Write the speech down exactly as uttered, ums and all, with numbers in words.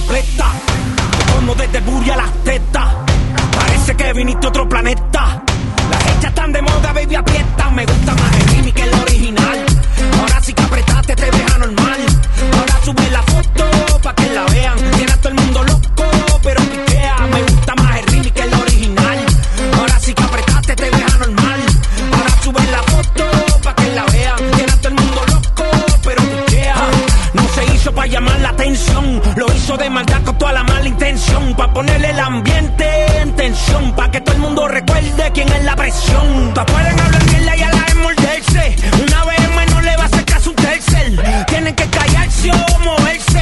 completa. Te como desde el booty a las tetas. Parece que viniste a otro planeta. Las hechas están de moda, baby, aprieta. Me gusta más el remix que el original. Ahora sí que apretaste, te ves anormal. Ahora sube la foto pa' que la vean. Tiene a todo el mundo loco, pero piquea. Me gusta más el remix que el original. Ahora sí que apretaste, te ves anormal. Ahora sube la foto pa' que la vean. Tiene a todo el mundo loco, pero piquea. No se hizo pa' llamar la atención. Lo hizo de maldad con toda la mala intención. Pa' ponerle el ambiente en tensión. Pa' que todo el mundo recuerde quién es la presión. Todas pueden hablar mierda y a la vez morderse. Una vez más no le va a hacer caso un tercer. Tienen que callarse o moverse.